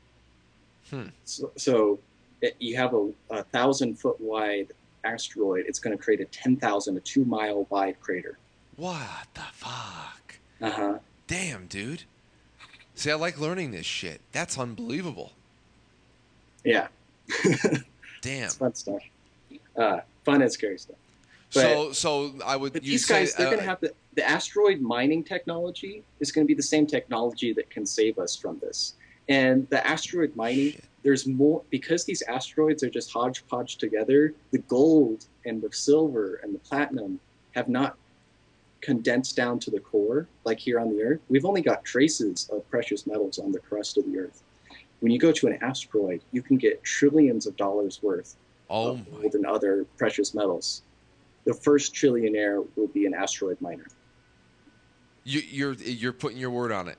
Speaker 3: So you have a 1,000-foot wide asteroid. It's going to create a 10,000, a 2-mile wide crater.
Speaker 2: What the fuck?
Speaker 3: Uh-huh.
Speaker 2: Damn, dude. See, I like learning this shit. That's unbelievable.
Speaker 3: Yeah.
Speaker 2: Damn.
Speaker 3: It's fun stuff. Fun and scary stuff. But,
Speaker 2: so I would.
Speaker 3: But these guys, they're going to have the asteroid mining technology is going to be the same technology that can save us from this. And the asteroid mining, there's more, because these asteroids are just hodgepodge together. The gold and the silver and the platinum have not condensed down to the core like here on the Earth. We've only got traces of precious metals on the crust of the Earth. When you go to an asteroid, you can get trillions of dollars worth of gold and other precious metals. The first trillionaire will be an asteroid miner.
Speaker 2: You're putting your word on it.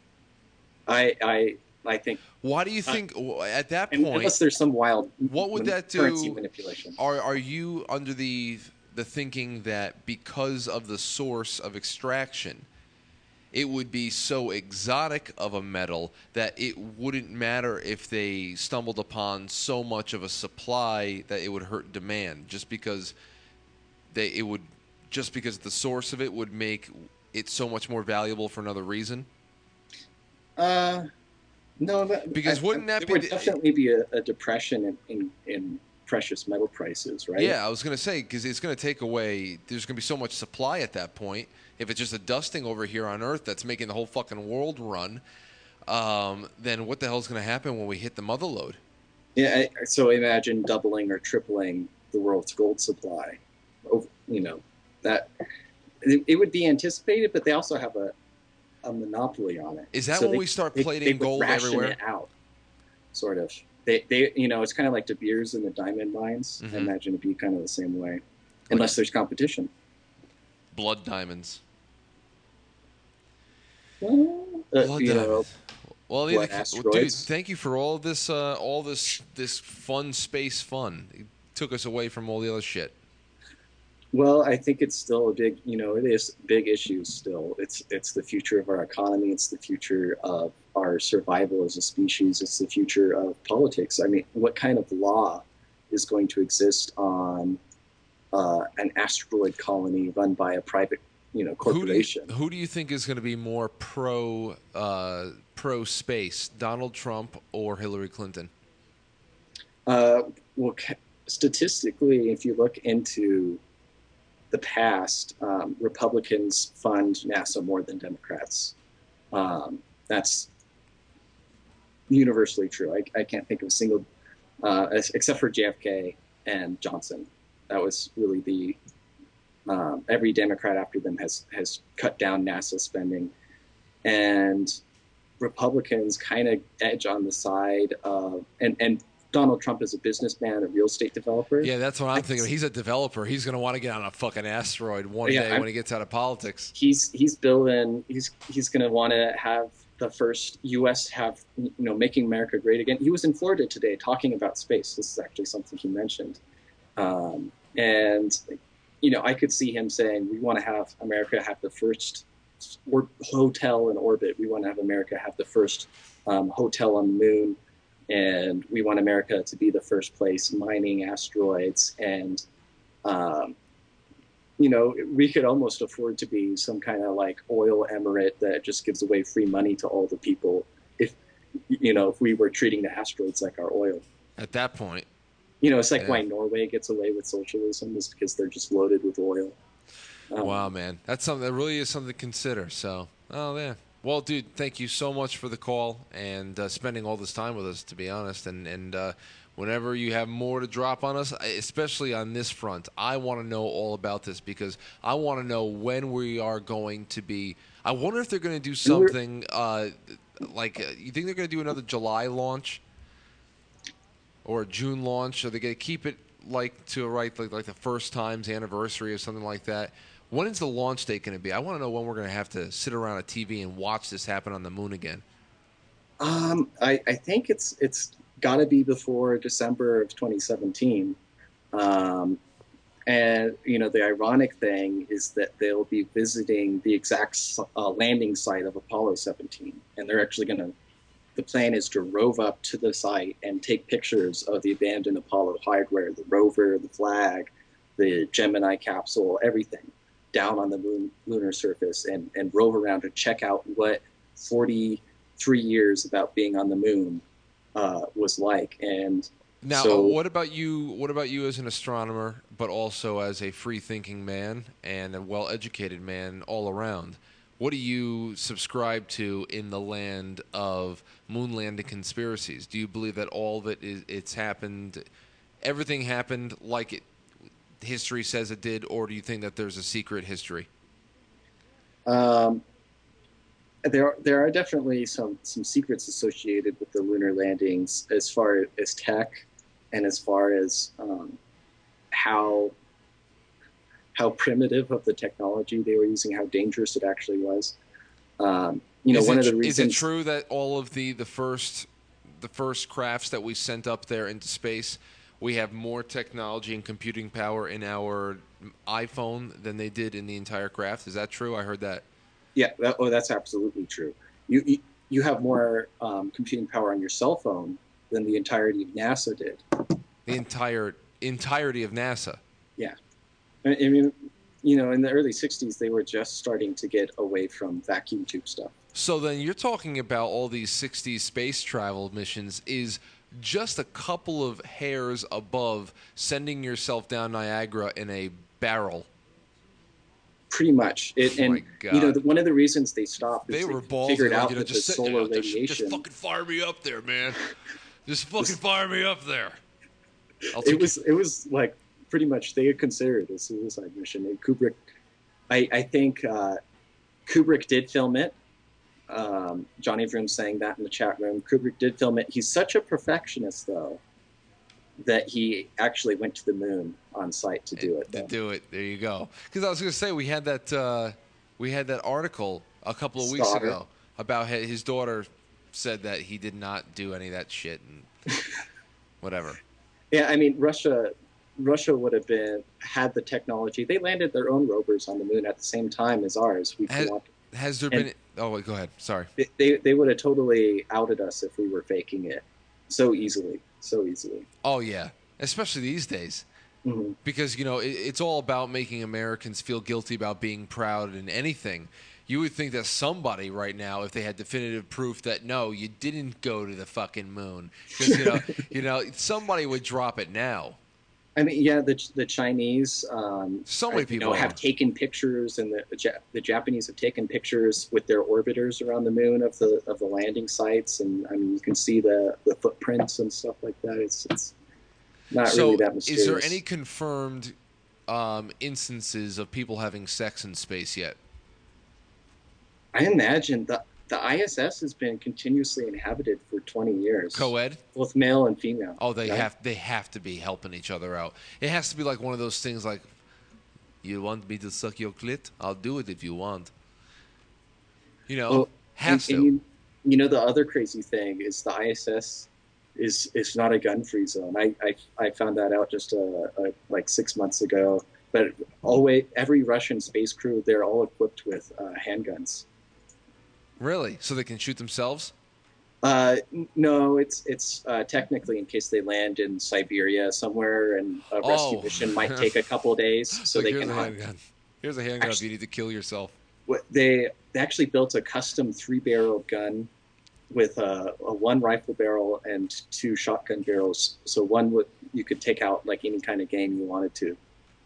Speaker 3: I think.
Speaker 2: Why do you think at that point?
Speaker 3: Unless there's some wild.
Speaker 2: What would that do?
Speaker 3: Currency manipulation.
Speaker 2: Are you under the thinking that because of the source of extraction, it would be so exotic of a metal that it wouldn't matter if they stumbled upon so much of a supply that it would hurt demand, just because the source of it would make it so much more valuable for another reason?
Speaker 3: No,
Speaker 2: because wouldn't that
Speaker 3: there would definitely be a depression in precious metal prices, right?
Speaker 2: Yeah, I was going to say, because it's going to take away, there's going to be so much supply at that point. If it's just a dusting over here on Earth that's making the whole fucking world run, then what the hell's going to happen when we hit the mother lode?
Speaker 3: Yeah, so imagine doubling or tripling the world's gold supply. You know, that it would be anticipated, but they also have a monopoly on it.
Speaker 2: Is that when we start plating gold everywhere?
Speaker 3: It out, sort of. They it's kind of like De Beers and the diamond mines. I imagine it'd be kind of the same way, unless there's competition.
Speaker 2: Blood diamonds.
Speaker 3: Blood diamonds.
Speaker 2: Well, dude, thank you for all this fun space fun. It took us away from all the other shit.
Speaker 3: Well, I think it's still a big, it is big issues still. It's the future of our economy. It's the future of our survival as a species. It's the future of politics. I mean, what kind of law is going to exist on an asteroid colony run by a private, corporation?
Speaker 2: Who do you think is going to be more pro space, Donald Trump or Hillary Clinton?
Speaker 3: Well, statistically, if you look into the past, Republicans fund NASA more than Democrats. That's universally true. I can't think of a single, except for JFK and Johnson. That was really the every Democrat after them has cut down NASA spending, and Republicans kind of edge on the side of and Donald Trump is a businessman, a real estate developer.
Speaker 2: Yeah, that's what I'm thinking. He's a developer. He's going to want to get on a fucking asteroid one day when he gets out of politics.
Speaker 3: He's building. He's going to want to have the first U.S. have making America great again. He was in Florida today talking about space. This is actually something he mentioned, and I could see him saying, "We want to have America have the first hotel in orbit. We want to have America have the first hotel on the moon." And we want America to be the first place mining asteroids. And, we could almost afford to be some kind of like oil emirate that just gives away free money to all the people if we were treating the asteroids like our oil.
Speaker 2: At that point.
Speaker 3: It's like why Norway gets away with socialism is because they're just loaded with oil.
Speaker 2: Wow, man. That's something that really is something to consider. So, yeah. Well, dude, thank you so much for the call and spending all this time with us, to be honest. And whenever you have more to drop on us, especially on this front, I want to know all about this because I want to know when we are going to be. I wonder if they're going to do something you think they're going to do another July launch or a June launch? Are they going to keep it like the first time's anniversary or something like that? When is the launch date going to be? I want to know when we're going to have to sit around a TV and watch this happen on the moon again.
Speaker 3: I think it's got to be before December of 2017. And the ironic thing is that they'll be visiting the exact landing site of Apollo 17, and they're actually going to. The plan is to rove up to the site and take pictures of the abandoned Apollo hardware, the rover, the flag, the Gemini capsule, everything down on the lunar surface, and rove around to check out what 43 years about being on the moon was like. And
Speaker 2: now,
Speaker 3: so,
Speaker 2: what about you? What about you as an astronomer, but also as a free-thinking man and a well-educated man all around? What do you subscribe to in the land of moon landing conspiracies? Do you believe that all of it's happened, everything happened like history says it did, or do you think that there's a secret history?
Speaker 3: There are definitely some secrets associated with the lunar landings, as far as tech, and as far as how primitive of the technology they were using, how dangerous it actually was. One of the reasons.
Speaker 2: Is it true that all of the first crafts that we sent up there into space, we have more technology and computing power in our iPhone than they did in the entire craft? Is that true? I heard that.
Speaker 3: Yeah, that's absolutely true. You have more computing power on your cell phone than the entirety of NASA did.
Speaker 2: The entirety of NASA.
Speaker 3: Yeah. I mean, in the early 60s, they were just starting to get away from vacuum tube stuff.
Speaker 2: So then you're talking about all these 60s space travel missions is just a couple of hairs above sending yourself down Niagara in a barrel.
Speaker 3: Pretty much.
Speaker 2: My God.
Speaker 3: One of the reasons they stopped is
Speaker 2: they were
Speaker 3: figured out that
Speaker 2: just
Speaker 3: the solar radiation...
Speaker 2: Just fucking fire me up there, man. Just fucking fire me up there.
Speaker 3: It was like... Pretty much, they had considered a suicide mission. And Kubrick, I think Kubrick did film it. Johnny Vroom saying that in the chat room. Kubrick did film it. He's such a perfectionist, though, that he actually went to the moon on site to do it.
Speaker 2: To do it. There you go. Because I was going to say we had that article a couple of weeks ago about his daughter said that he did not do any of that shit and whatever.
Speaker 3: Yeah, I mean Russia would have had the technology. They landed their own rovers on the moon at the same time as ours.
Speaker 2: Has there been? Oh, wait, go ahead. Sorry.
Speaker 3: They would have totally outed us if we were faking it so easily.
Speaker 2: Oh yeah, especially these days.
Speaker 3: Mm-hmm.
Speaker 2: Because it's all about making Americans feel guilty about being proud in anything. You would think that somebody right now, if they had definitive proof that no, you didn't go to the fucking moon, because somebody would drop it now.
Speaker 3: I mean, yeah, the Chinese
Speaker 2: so many people
Speaker 3: have taken pictures, and the Japanese have taken pictures with their orbiters around the moon of the landing sites, and I mean you can see the footprints and stuff like that. It's not really that mysterious.
Speaker 2: Is there any confirmed instances of people having sex in space yet?
Speaker 3: I imagine the ISS has been continuously inhabited for 20 years.
Speaker 2: Co-ed?
Speaker 3: Both male and female.
Speaker 2: Oh, they have to be helping each other out. It has to be like one of those things like, you want me to suck your clit? I'll do it if you want. Has to.
Speaker 3: And the other crazy thing is the ISS is not a gun-free zone. I found that out just like 6 months ago. But every Russian space crew, they're all equipped with handguns.
Speaker 2: Really? So they can shoot themselves?
Speaker 3: No, it's technically in case they land in Siberia somewhere, and a rescue mission might take a couple of days, so they can.
Speaker 2: Here's a handgun if you need to kill yourself.
Speaker 3: They actually built a custom 3-barrel gun with a 1 rifle barrel and 2 shotgun barrels. So you could take out like any kind of game you wanted to.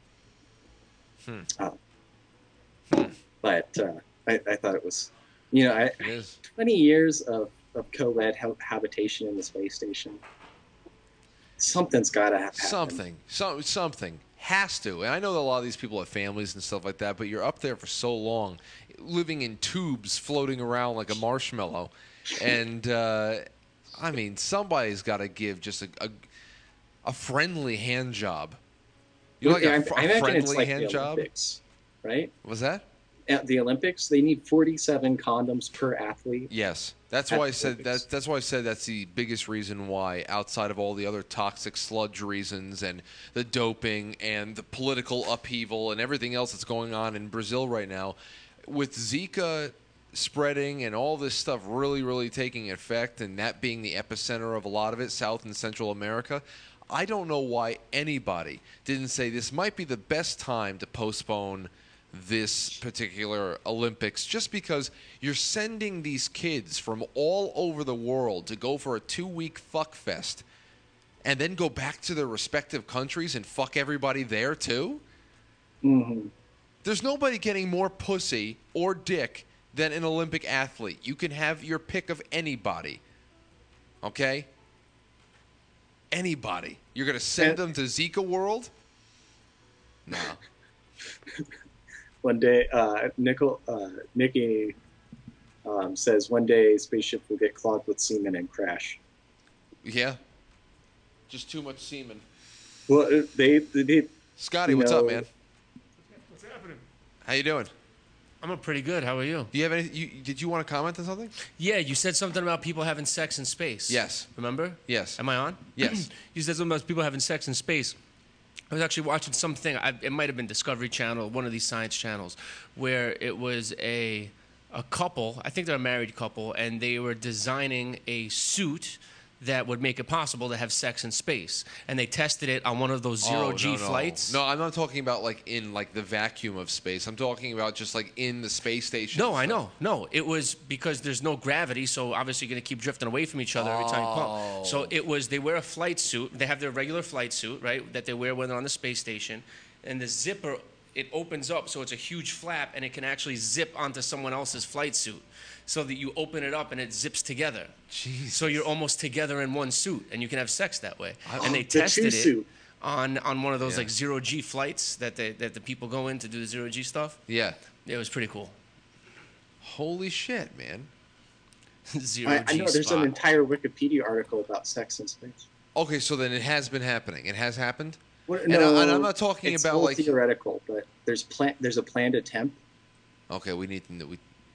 Speaker 3: But I thought it was. 20 years of co-ed habitation in the space station. Something's got to happen.
Speaker 2: Something has to. And I know that a lot of these people have families and stuff like that, but you're up there for so long, living in tubes, floating around like a marshmallow. And, I mean, somebody's got to give just a friendly hand job. You know, like a friendly hand job?
Speaker 3: right?
Speaker 2: Was that?
Speaker 3: At the Olympics, they need 47 condoms per athlete.
Speaker 2: Yes, that's
Speaker 3: At
Speaker 2: why I
Speaker 3: the
Speaker 2: said
Speaker 3: Olympics.
Speaker 2: that's why I said that's the biggest reason why, outside of all the other toxic sludge reasons and the doping and the political upheaval and everything else that's going on in Brazil right now, with Zika spreading and all this stuff really taking effect, and that being the epicenter of a lot of it, South and Central America. I don't know why anybody didn't say this might be the best time to postpone this particular Olympics, just because you're sending these kids from all over the world to go for a 2-week fuck fest and then go back to their respective countries and fuck everybody there too. There's nobody getting more pussy or dick than an Olympic athlete. You can have your pick of anybody, okay? Anybody. You're going to send them to Zika World? No.
Speaker 3: One day, Nikki says one day spaceship will get clogged with semen and crash.
Speaker 2: Yeah. Just too much semen.
Speaker 3: Well, they
Speaker 2: Scotty, what's up, man?
Speaker 5: What's happening?
Speaker 2: How you doing?
Speaker 5: I'm pretty good. How are you?
Speaker 2: Do you have any? Did you want to comment on something?
Speaker 5: Yeah, you said something about people having sex in space.
Speaker 2: Yes.
Speaker 5: Remember?
Speaker 2: Yes.
Speaker 5: Am I on?
Speaker 2: Yes.
Speaker 5: You said something about people having sex in space. I was actually watching something. It might have been Discovery Channel, one of these science channels, where it was a couple. I think they're a married couple, and they were designing a suit that would make it possible to have sex in space. And they tested it on one of those zero-G flights.
Speaker 2: No, I'm not talking about like in like the vacuum of space. I'm talking about just like in the space station.
Speaker 5: No, I know. No, it was because there's no gravity, so obviously you're going to keep drifting away from each other every time you pump. So it was, they wear a flight suit. They have their regular flight suit, right, that they wear when they're on the space station. And the zipper, it opens up, so it's a huge flap, and it can actually zip onto someone else's flight suit. So that you open it up and it zips together.
Speaker 2: Jesus.
Speaker 5: So you're almost together in one suit, and you can have sex that way. And they
Speaker 3: The
Speaker 5: tested it
Speaker 3: suit.
Speaker 5: on one of those
Speaker 2: Yeah.
Speaker 5: like zero-G flights that the people go in to do the zero-G stuff.
Speaker 2: Yeah.
Speaker 5: It was pretty cool.
Speaker 2: Holy shit, man.
Speaker 5: Zero-G
Speaker 3: I know there's
Speaker 5: spot.
Speaker 3: an entire Wikipedia article about sex in space.
Speaker 2: Okay, so then it has been happening. It has happened.
Speaker 3: What,
Speaker 2: And I'm not talking
Speaker 3: it's
Speaker 2: about,
Speaker 3: all
Speaker 2: like-
Speaker 3: theoretical, but there's a planned attempt.
Speaker 2: Okay, we need to.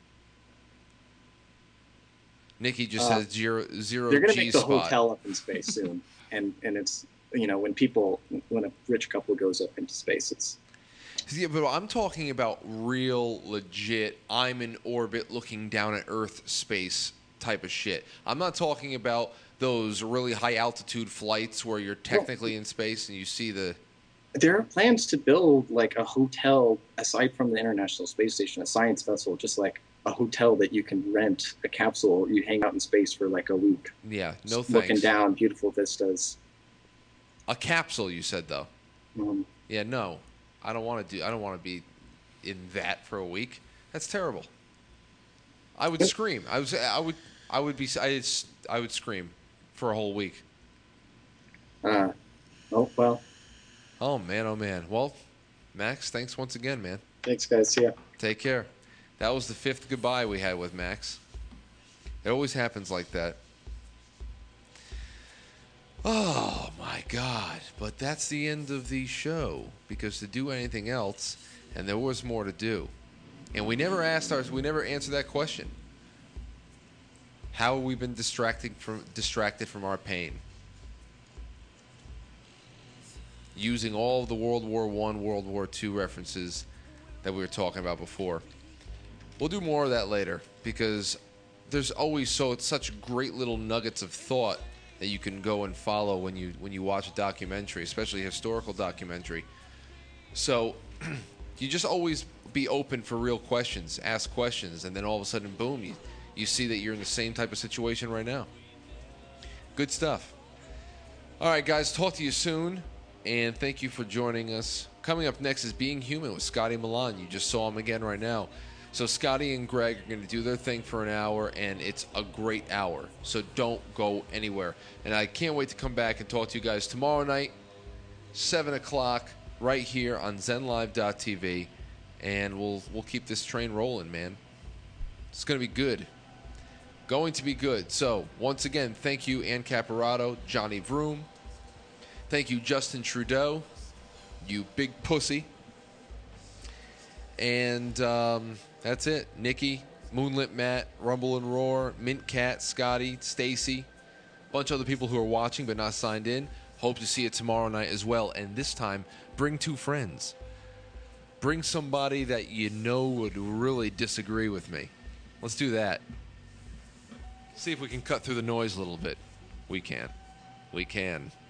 Speaker 2: Nikki just says zero
Speaker 3: They're going to
Speaker 2: G
Speaker 3: make the
Speaker 2: spot.
Speaker 3: hotel up in space soon, and it's when a rich couple goes up into space, it's
Speaker 2: Yeah, but I'm talking about real, legit, I'm in orbit looking down at Earth space type of shit. I'm not talking about those really high altitude flights where you're technically in space and you see the...
Speaker 3: there are plans to build like a hotel aside from the International Space Station, a science vessel, just like a hotel that you can rent, a capsule. You hang out in space for like a week.
Speaker 2: Yeah, no
Speaker 3: just looking
Speaker 2: thanks.
Speaker 3: down, beautiful vistas.
Speaker 2: A capsule, you said, though.
Speaker 3: Um,
Speaker 2: Yeah, no. I don't want to be in that for a week. That's terrible. I would scream. I would scream for a whole week.
Speaker 3: oh well,
Speaker 2: Oh man. Well, Max, thanks once again, man.
Speaker 3: thanks guys. See ya.
Speaker 2: Take care. That was the 5th goodbye we had with Max. It always happens like that. Oh my God. But that's the end of the show, because to do anything else, and there was more to do. And we never answered that question. How have we been distracted from our pain? Using all of the World War I, World War II references that we were talking about before. We'll do more of that later, because there's always such great little nuggets of thought that you can go and follow when you watch a documentary, especially a historical documentary. So you just always be open for real questions, ask questions, and then all of a sudden, boom, you see that you're in the same type of situation right now. Good stuff. All right, guys, talk to you soon, and thank you for joining us. Coming up next is Being Human with Scotty Milan. You just saw him again right now. So Scotty and Greg are going to do their thing for an hour, and it's a great hour. So don't go anywhere. And I can't wait to come back and talk to you guys tomorrow night, 7 o'clock, right here on ZenLive.tv. And we'll keep this train rolling, man. It's going to be good. Going to be good. So, once again, thank you, Ann Caparato, Johnny Vroom. Thank you, Justin Trudeau, you big pussy. And that's it. Nikki, Moonlit Matt, Rumble and Roar, Mint Cat, Scotty, Stacy, a bunch of other people who are watching but not signed in. Hope to see you tomorrow night as well. And this time, bring 2 friends. Bring somebody that you know would really disagree with me. Let's do that. See if we can cut through the noise a little bit. We can. We can.